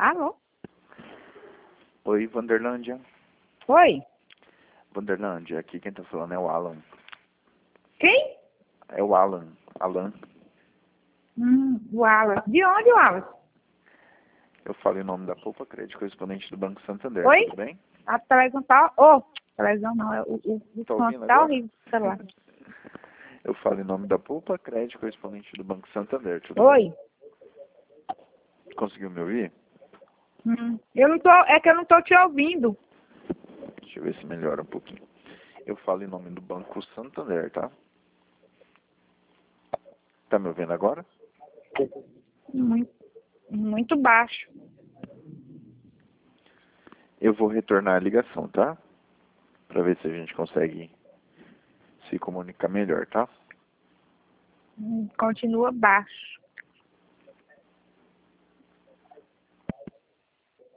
Alô? Oi, Vanderlândia. Oi? Vanderlândia, aqui quem tá falando é o Alan. Quem? É o Alan. Alan. O Wallace. De onde, Wallace? Eu falo em nome da Poupa Crédito, correspondente do Banco Santander. Oi? Tudo bem? A televisão tá... Ô, televisão não, é o Tá som ouvindo tá agora? horrível do celular. Eu falo em nome da Poupa Crédito, correspondente do Banco Santander. Tudo Oi? bem? Conseguiu me ouvir? Eu não tô... É que eu não tô te ouvindo. Deixa eu ver se melhora um pouquinho. Eu falo em nome do Banco Santander, tá? Tá me ouvindo agora? Muito baixo. Eu vou retornar a ligação, tá? Pra ver se a gente consegue se comunicar melhor, tá? Continua baixo.